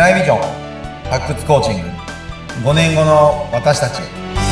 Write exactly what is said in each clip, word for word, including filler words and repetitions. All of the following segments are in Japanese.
来ビジョン発掘コーチングごねんごの私たちへ。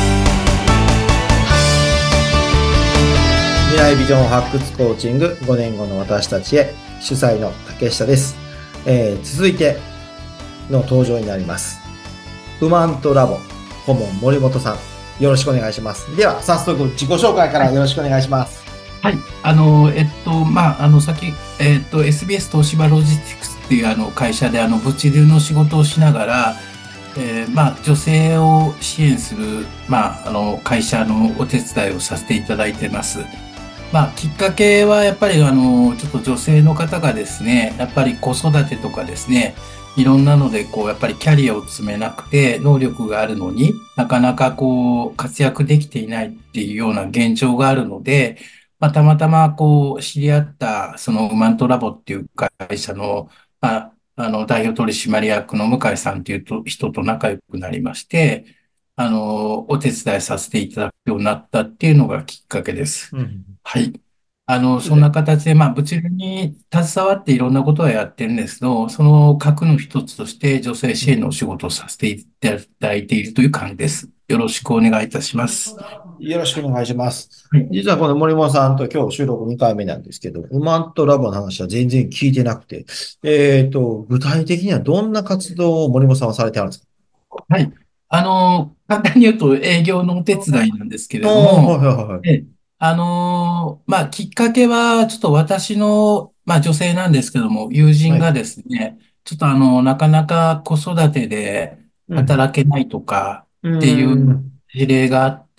未来ビジョン発掘コーチングごねんごの私たちへ、主催の竹下です。えー、続いての登場になります。ウマントラボ顧問森本さん、よろしくお願いします。では早速自己紹介からよろしくお願いします。 はい、あの、えっと、まあ、あの、先、えっと、エスビーエス 東芝ロジスティクスっていうあの会社であの物流の仕事をしながら、えー、まあ、女性を支援する、まあ、あの、会社のお手伝いをさせていただいてます。まあ、きっかけはやっぱりあの、ちょっと女性の方がですね、やっぱり子育てとかですね、いろんなので、こう、やっぱりキャリアを積めなくて、能力があるのになかなかこう、活躍できていないっていうような現状があるので、まあ、たまたまこう、知り合った、そのウマントラボっていう会社の、まあ、あの、代表取締役の向井さんっていうと人と仲良くなりまして、あの、お手伝いさせていただくようになったっていうのがきっかけです。 うん。 はい。あの、そんで、 な形で、まあ、物流に携わっていろんなことをやってるんですけど、その核の一つとして女性支援のお仕事をさせていただいているという感じです。よろしくお願いいたします。 よろしくお願いします。 はい。 実はこの森本さんと今日収録にかいめなんですけど、ウマントラボの話は全然聞いてなくて、えっと、具体的にはどんな活動を森本さんはされてあるんですか？ はい。あの、簡単に言うと営業のお手伝いなんですけれどおー、はいも、 はいはい。 え、あの、まあ、きっかけは、ちょっと私の、まあ、女性なんですけども、友人がはい。 ですね、ちょっとあの、なかなか子育てでうん。 働けないとかうーっていうん。 事例があって、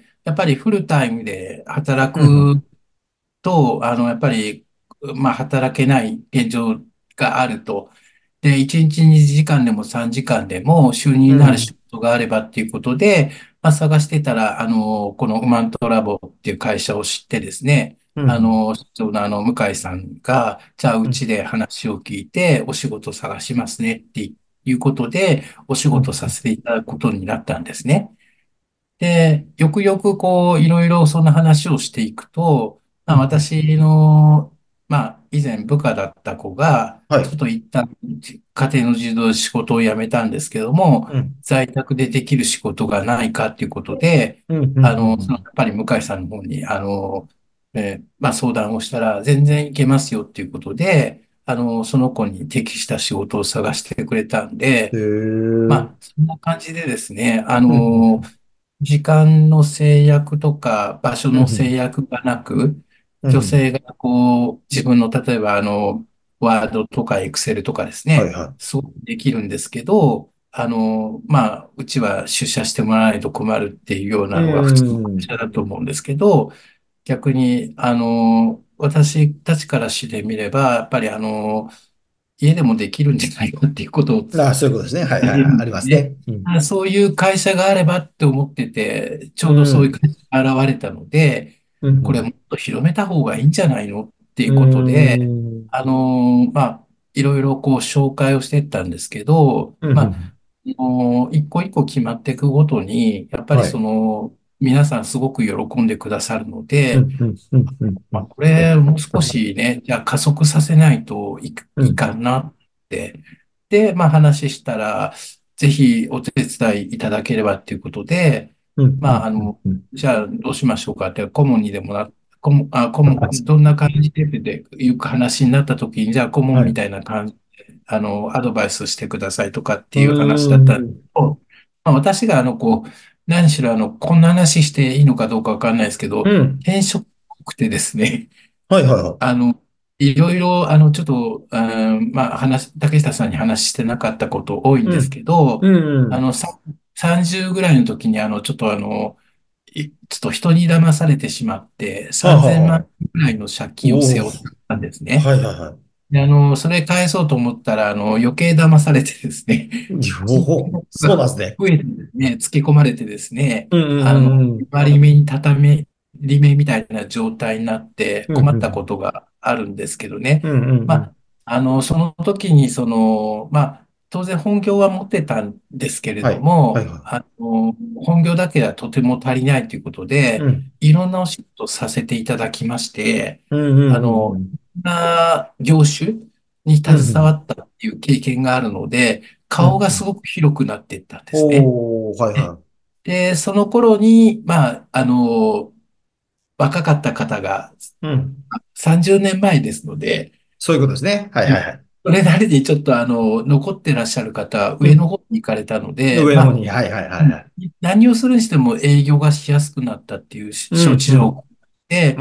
やっぱりフルタイムで働うん。 くと、あの、やっぱり、まあ、働けない現状があると。で、いちにちにじかんでもさんじかんでも収入になる仕うん。 事があればっていうことで、まあ、探してたら、あの、このウマントラボっていう会社を知ってですね、 うん。 あの、社長のあの、向井さんが、じゃあ、ううん。 ちで話を聞いて、お仕事探しますねっていうことで、お仕うん。 事させていただくことになったんですね。で、よくよくこう、いろいろそんな話をしていくと、まあ、 うん。 私の、まあ、以前部下だった子が、 はい。 ちょっと一旦家庭の児童仕事を辞めたんですけども、 うん。 在宅でできる仕事がないかっていうことで、 うん。うん。 あの、そのうん。 やっぱり向井さんの方に、あの、えーまあ、相談をしたら、全然いけますよっていうことで、あの、その子に適した仕事を探してくれたんへで、まえ。 あ、そんな感じでですね、あうん。 の、時間の制約とか場所うん。うん。 の制約がなく、 うん。 女性がこう、自分の例えばあの、ワードとかエクセルとかですね、 はいはそうできるんですけど、あの、まあ、うちは出社してもらわないと困るっていうようい。うなのが普通の会ん。 社だと思うんですけど、逆に、あの、私たちからしてみれば、やっぱりあの、家でもできるんじゃないかっていうことをああ、そういうことですね。はいはいはい。 感じるんありですね。 ますね。うん。 あ、そういう会社があればって思ってて、ちうょうどそういうん。 会社が現れたので、 うん。 これもっと広めた方がいいんじゃないのっていううことで、 ん。 あのーまあ、いろいろこう紹介をしていったんですけど、 うん。うまあ、 ん。 あのー一個一個決まっていくごとに、やっぱりそはい。 の、皆さんすごく喜んでくださるので、 うん。うん。うん。うん。うまあ、 ん。 これもう少しね、じゃあ加速させないとい、いうん。 かんなって。で、まあ話したら、ぜひお手伝いいただければっていうことで、 うん。うん。 まあ、あの、 うん。 じゃあどうしましょうかって、顧問にでもな、顧問、あ、顧問、どんな感じででいう話になった時に、じゃあ顧問はい。 みたいな感じで、あの、アドバイスしてくださいとかってういう話だったんですけん。 ど、まあ、私があの、こう、何しろあの、こんな話していいのかどうかわかんないですけど、 うん。 転職っぽくてですね、 はいはいはあの、いろいろ、あの、ちょっと、あーまあ、話、竹下さんに話してなかったこと多いい。 んですうん。 けど、 うん。 あの、さ、さんじゅうぐらいの時に、あの、ちょっとあの、いちょっと人に騙されてしまって、 はあはあさんぜんまんはあ。 ぐらいの借金をおお。 背負ったんですね。 はいはいはで、あの、それ返そうと思ったら、あの、余計騙されてですね、 い。お金お。 額がそうなんですね。 増えてですね、つけ込まれてですね、 うんうあの、 んうん割り目に畳り目みたいな状態になってうん。うんうん。 困ったことがあるんですけどね。 うんうんうん。 まあ、あの、その時に、その、まあ、当然本業は持ってたんですけれどはい。はいも、 はあの、本業だけではとても足りないということい。うで、 ん。 いろんなお仕事をさせていただきまして、 うんうんうんうあの、 ん。 な業種にうん、うん。 携わったっていう経験があるので、 うん、うん。 顔がすごく広くなっていったんですね。 おー、はいで、 はでその頃に、まあ、あの、若かった方がい。うん。 さんじゅうねんまえですので、 そういうことですね。はいはいはい。 それなりにちょっとあの、残ってらっしゃる方、上のうん。 方に行かれたので、まあ、 上の方に、はいはいはうん、 いはい。 何をするにしても営業がしやすくなったっていううん、 処置状況うん。 で、 うん。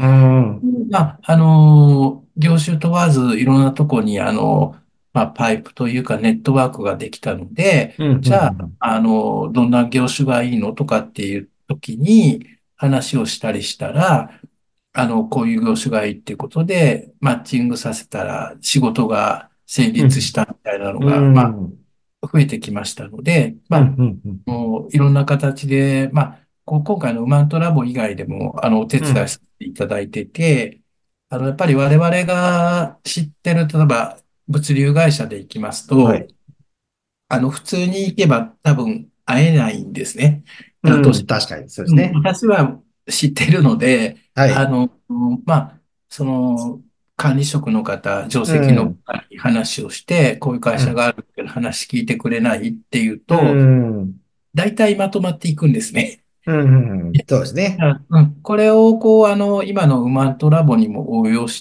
まあ、あの、業種問わずいろんなとこにあの、まあ、パイプというかネットワークができたので、 うん、うん、 じゃあ、 うん。 あの、どんな業種がいいのとかっていう時に話をしたりしたら、あの、こういう業種がいいっていうことで、マッチングさせたら仕事が成立したみたいなのうが、まん。 あ、増えてきましたので、まうん、 あ、 うん、うん。 もういろんな形で、まあ、こ今回のウマントラボ以外でも、あの、お手伝いうん。 させていただいてて、あの、やっぱり我々が知ってる、例えば、物流会社で行きますと、 はい。 あの、普通に行けば多分会えないんですね。だとし、 うん、確かに、そうでうん、 すね。 私は知ってるので、 はい。 あの、まあ、その、管理職の方、上う席のん。 方に話をして、こういう会うん。 社があるけど話聞いてくれないっていううと、 ん。 大体まとまっていくんですね。 うん。うん、そうですね。 あうん、これを、こう、あの、今のウマントラボにも応用して、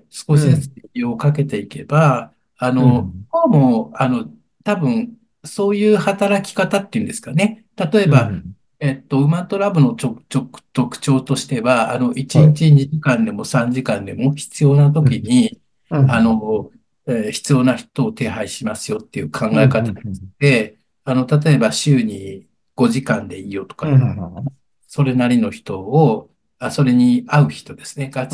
少しずつうん。 適用をかけていけば、あの、 うん。 こうも、あの、多分、そういう働き方っていうんですかね。例えうば、 ん。 えっと、ウマントラボのちょ、ちょ、特徴としては、あの、1 はい。 日にじかんでもさんじかんでも必要なうん。 時に、あうん。 の、えー必要な人を手配しますよっていう考うん。 えうん。 方で、あの、例えば週にごじかんでいいよとか、 うん。 それなりの人を、あ、それに合う人ですね、合致うん。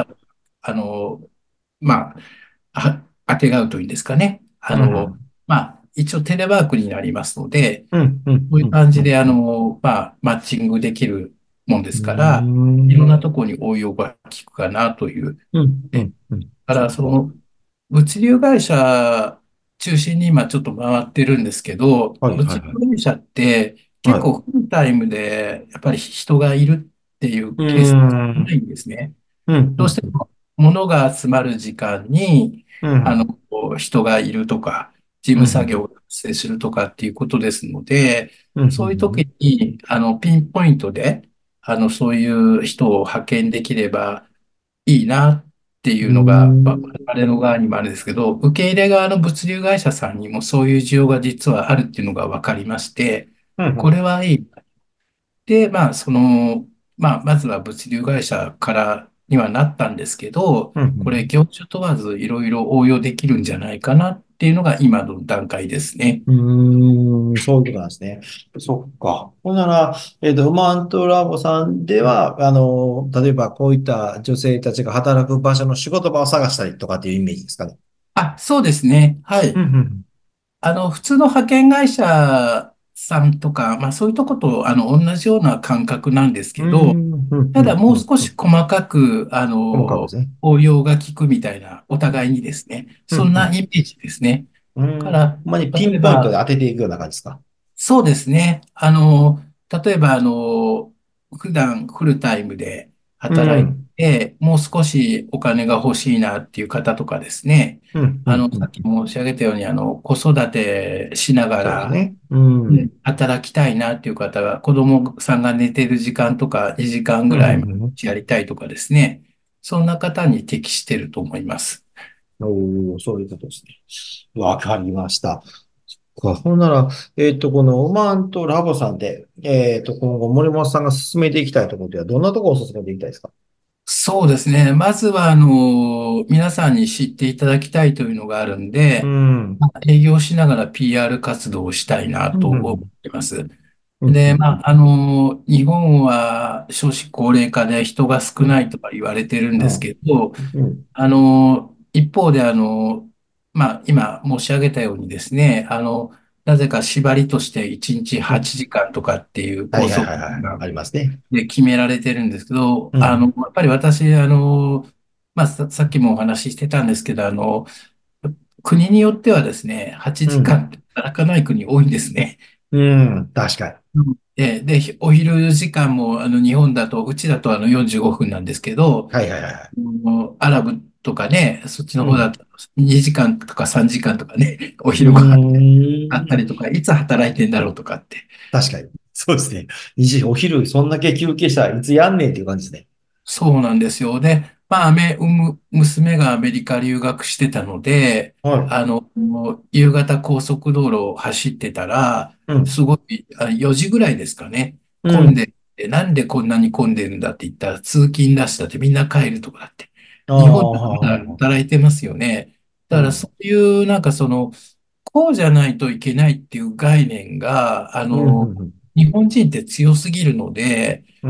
する方、あの、まあ、あ、あてがうというんですかね。あの、 うん。 まあ、一応テレワークになりますので、 うん。うん。 こういううん。うん。 感じで、あの、まあ、マッチングできるもんでうすから、いろんなん。 ところに応用が効くかなという。 うん。うん。うん。 だから、 そっか。 その、物流会社中心に今ちょっと回ってるんですけど、 はい。はい。 物流はい。 会社って結はい。 構フルタイムでやっぱり人がいるっていううーケースが少なん。 いんですね。 うん。うん。 どうしても物が集まる時間に、 うん。 あの、こう人がいるとか、事うん。 務作業が発生するとかっていうことですので、 うん。うそういう時ん。 に、あの、ピンポイントで、あの、そういう人を派遣できればいいなっていううのが、まあ、 ん。 我々の側にもあるんですけど、受け入れ側の物流会社さんにもそういう需要が実はあるっていうのが分かりまして、 うん。 これはいい。で、まあ、その、まあ、まずは物流会社からにはなったんですけど、 うん。 これ、業種問わずいろいろ応用できるんじゃないかなっていうのが今の段階ですね。 うーん、そういうことなんですね。そっか。ほんなら、えっと、ウマントラボさんでは、あの、例えばこういった女性たちが働く場所の仕事場を探したりとかっていうイメージですかね。 あ、そうですね。はい。 うん、 あの、普通の派遣会社さんとか、まあそういうとこと、あの、同じような感覚なんですうけど、 ん。うーん、うん、うただん、うん。 もう少うん、 し細かく、あの、 細かくですね。 応用が効くみたいな、お互いにですね、 うん、 そんなうん。 イメージですね。 うん。 から、 ほんまにピンポイントで例えば、 当てていくような感じですか？ そうですね。あの、例えば、あの、普段フルタイムでう働いん。 て、もう少しお金が欲しいなっていう方とかですね。 うん、うん、 あの、 うん。 さっき申し上げたように、あの、子育てしながら、 そうですね。うん。うん、 うん働きたいなっていう方が、子供さんが寝てる時間とかにじかんうん、 ぐらい毎うん。 日やりたいとかですね。そんな方に適してると思います。 おー、そういうことですね。わかりました。かほんなら、えっと、このオマーンとラボさんで、えっと、今後森本さんが進めていきたいところでは、どんなところを進めていきたいですか？ そうですね。まずは、あの、皆さんに知っていただきたいというのがあるんうで、 ん。 営業しながら ピーアール 活動をしたいなうん、 と思っうん、 てます。 うん、うで、まん、 あ、あの、日本は少子高齢化で人が少うん、 ないとか言われてるんですうん、 けど、 うん、 あの、一方で、あの、まあ、今申し上げたようにですね、あの、なぜか縛りとしていちにちうん。 はちじかんとかっていうはい、はい、 拘束はい、はい。 がありますね。 で決められてるんですけど、あの、 うん、 やっぱり私、あの、まあ、さ、さっきもお話ししてたんですけど、あの、国によってはですね、8 うん、 時間って働かない国多いんですね。 うん、確かに。 うんで、で、お昼時間も、あの、日本だと、うちだとあのよんじゅうごふんなんですけど、 はい、はい、はい。 もうアラブとかね、そっちのうん。 方だとにじかんとかさんじかんとかね、おう昼ご飯あったーん。 りとか、いつ働いてんだろうとかって。 確かに。そうですね。にじ、お昼、そんだけ休憩したらいつやんねんっていう感じですね。 そうなんですよ。で、まあ、アメ、産む娘がアメリカ留学してたので、 はあの、夕方高速道路を走ってたら、 い。うん。 すごい、あよじぐらいですかね、 うん。 混んでて、なんでこんなに混んでるんだって言ったら、通勤ラッシュだってみんな帰るとこだって。 あ日本でもまだあ、 働いてますよね。だからうん。 そういう、なんかその、こうじゃないといけないっていう概念が、あうん。うの、 ん。 日本人って強すぎるので、 うん。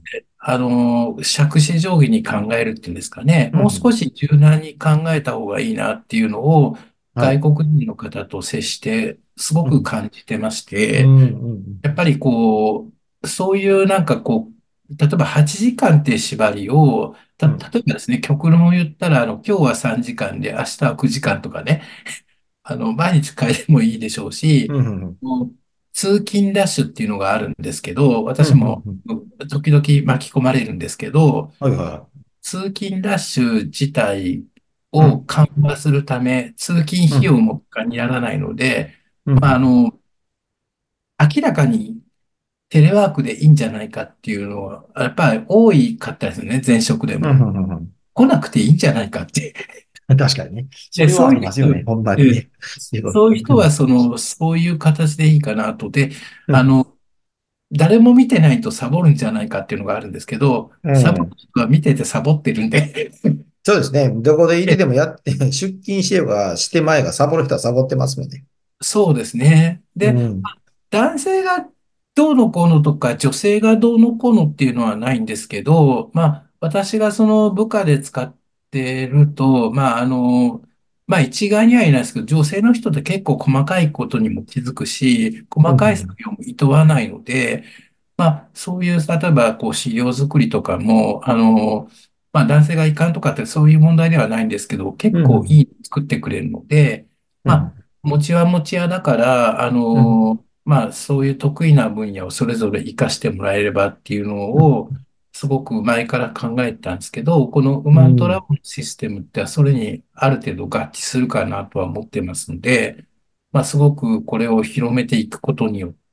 あの、杓子定規に考えるっていうんですかね。 うん。 もう少し柔軟に考えた方がいいなっていうのをはい。 外国人の方と接してすごくうん。 感じてましうて、 ん。 やっぱりこう、そういうなんかこう、例えばはちじかんって縛りを、た、 うん。 例えばですね、極論を言ったら、あの、今日はさんじかんで明日はくじかんとかね、あの、毎日変えてもいいでしょうし、 うん。 もう通勤ラッシュっていうのがあるんですけど、 うん。 私もうん。 時々巻き込まれるんですけど、 はいは通勤ラッシュ自体い。うん。 を緩和するため、通勤費用うん。 もバカにならないので、まあ、あうん。 の、明らかにテレワークでいいんじゃないかっていうのは、やっぱり多いかったですよね、前職でうん。 も。 うん。 来なくていいんじゃないかって。 確かにね。そで、 れはあそういう人、 りますよね。ほんまにえね。仕事。 そういう人は、 うん。 その、そういう形でいいかなと。で、 うん。 あの、誰も見てないとサボるんじゃないかっていうのがあるんですけど、サボるうん。 人は見ててサボってるんで、 そうですね。どこでいてでもやって、出勤してようが、してまいが、サボる人はサボってますもんね。 そうですね。で、 うん。 男性がどうのこうのとか、女性がどうのこうのっていうのはないんですけど、まあ、私がその部下で使ってると、まあ、あの、まあ、一概には言えないですけど、女性の人って結構細かいことにも気づくし、細かい作うん。 業も厭わないので、まあ、そういう、例えば、こう、資料作りとかも、あの、まあ、男性がいかんとかってそういう問題ではないんですけど、結うん。 構いいの作ってくれるので、まあ、 うん。 持ちは持ち屋だから、あうん。 の、まあ、そういう得意な分野をそれぞれ活かしてもらえればっていうのうん。 を、すごく前から考えてたんですけど、このウマントラうん。 ボのシステムってそれにある程度合致するかなとは思ってますので、まあ、すごくこれを広めていくことによって、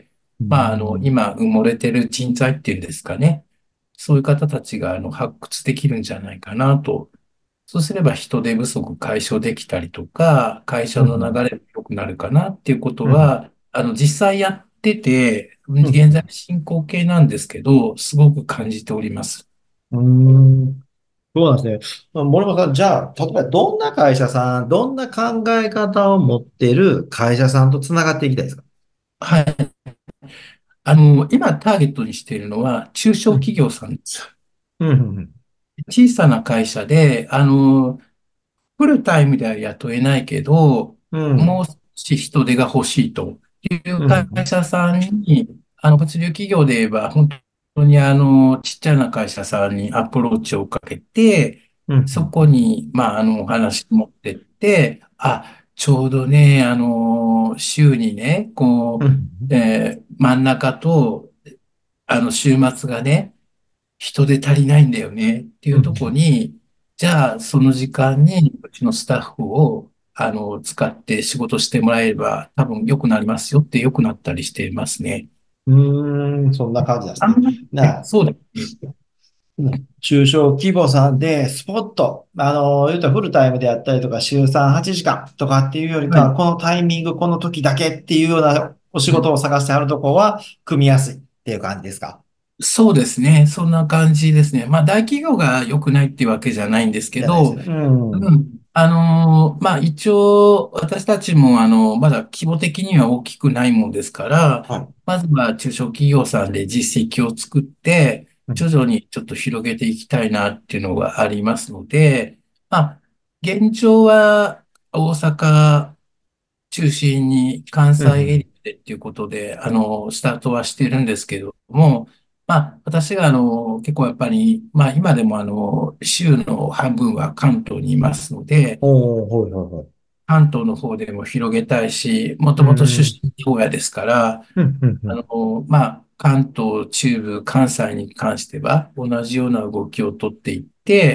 うまあ、あの、 ん。 今埋もれてる人材っていうんですかね。そういう方たちがあの発掘できるんじゃないかなと。そうすれば人手不足解消できたりとか、会社のうん。 流れも良くなるかなっていうことうん。 は、あの、実際やってて、 うん。 現在進行形なんですけど、すごく感じております。 うん。そうなんですね。まあ森本さん、じゃあ、例えばどんな会社さん、どんな考え方を持ってる会社さんとつながっていきたいですか？ はい。あの、今ターゲットにしているのは中小うん。 企業さんです。 うん。 小さな会社で、あの、フルタイムでは雇えないけど、 うん。 もう少し人手が欲しいといううん。う会ん。 社さんに、あの、物流企業で言えば、本当にあの、ちっちゃな会社さんにアプローチをかけて、 うん。 そこに、まあ、あの、お話を持ってって、あ、ちょうどね、あの、週にね、こうん。 う、えー真ん中と、あの、週末がね、人手足りないんだよねっていうところうん。 に、じゃあその時間にうちのスタッフをあの使って仕事してもらえれば多分良くなりますよって良くなったりしていますね。 うーん、そんな感じなんですね。 あんまりね、 な、 そうですね。 うん、中小規模さんで、スポット、あの、言うとフルタイムであったりとか、週さん、はちじかんとかっていうよりかは、 はい。 このタイミング、この時だけっていうようなお仕はい。 事を探してあるところは、組みやすいっていう感じですか？ そうですね。そんな感じですね。まあ大企業が良くないっていうわけじゃないんですけど、 じゃないですよね。うん。 うん。あのーまあ一応私たちもあの、まだ規模的には大きくないもんですから、 はい。 まずは中小企業さんで実績を作って、 うん。 徐々にちょっと広げていきたいなっていうのがありますので、まあ、現状は大阪中心に関西エうん。 リアでっていうことで、あの、スタートはしてるんですけども、まあ、私があの、結構やっぱり、まあ今でもあの、州の半分は関東にいますので、 おー、はいはいはい。 関東の方でも広げたいし、もとうもと出ん。 身名古屋ですから、 うん、うん、うあん。 の、まあ、関東、中部、関西に関しては同じような動きをとっていって、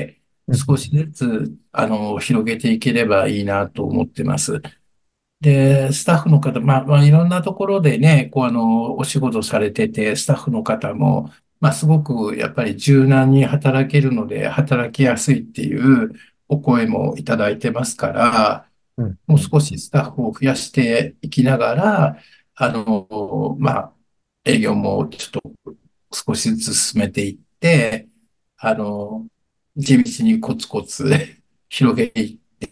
少しずつ、あの、広げていければいいなと思ってます。で、スタッフの方、まあ、まあ、いろんなところでね、こう、あの、お仕事されてて、スタッフの方も、まあ、すごく、やっぱり柔軟に働けるので、働きやすいっていうお声もいただいてますから、 うん。 もううん。 少しスタッフを増やしていきながら、あの、まあ、営業もちょっと少しずつ進めていって、あの、地道にコツコツ広げていって、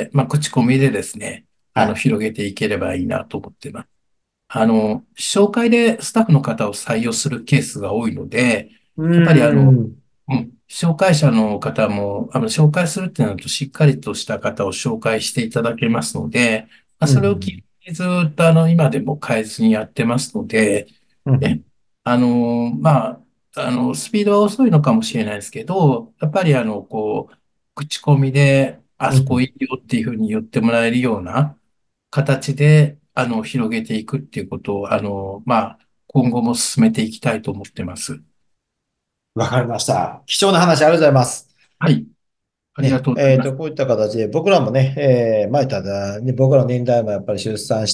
まあ、口コミでですね、あの、 はい。 広げていければいいなと思ってます。あの、紹介でスタッフの方を採用するケースが多いので、 うやっぱりあの、 ーん。 うん、紹介者の方も、あの、紹介するってなると、しっかりとした方を紹介していただけますので、まあ、 うん。うそれを聞ん。 いてずっとあの、今でも変えずにやってますので、 うん。 え、あの、まあ、あの、スピードは遅いのかもしれないですけど、やっぱりあの、こう、口コミで、あそこうん。 いいよっていうふうに言ってもらえるような形で、あの、広げていくっていうことを、あの、まあ、今後も進めていきたいと思ってます。 わかりました。貴重な話ありがとうございます。 はい。ありがね、 とうございます。 えっと、こういった形で、僕らもね、えー、前ただ、ね、僕らの年代もやっぱり出産して、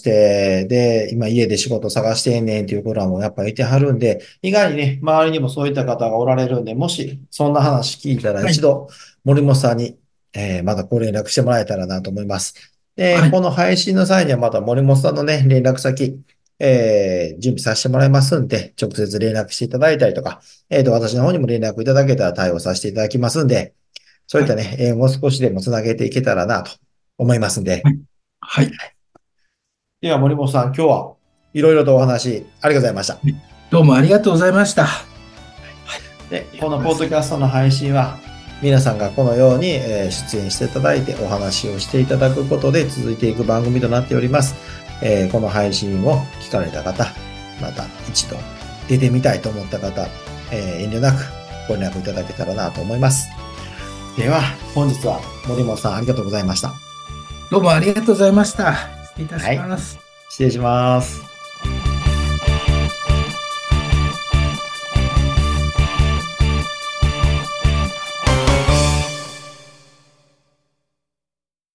で、今家で仕事探してんねんっていう子らもやっぱりいてはるんで、意外にね、周りにもそういった方がおられるんで、もし、そんな話聞いたらはい。 一度、森本さんに、えー、またご連絡してもらえたらなと思います。で、 はい。 この配信の際にはまた森本さんのね、連絡先、えー、準備させてもらいますんで、直接連絡していただいたりとか、えっと、私の方にも連絡いただけたら対応させていただきますんで、そういっはい。 たね、縁を少しでもつなげていけたらなと思いますんで。 はい。はい。 では、森本さん、今日はいろいろとお話ありがとうございました。 どうもありがとうございました。はい。 で、 ありがこのポッドとうございます。 キャストの配信は、皆さんがこのようにえー出演していただいてお話をしていただくことで続いていく番組となっております。えーこの配信を聞かれた方、また一度出てみたいと思った方、えー遠慮なくご連絡いただけたらなと思います。では、本日は森本さんありがとうございました。 どうもありがとうございました。失礼いたはい。 します。 失礼します。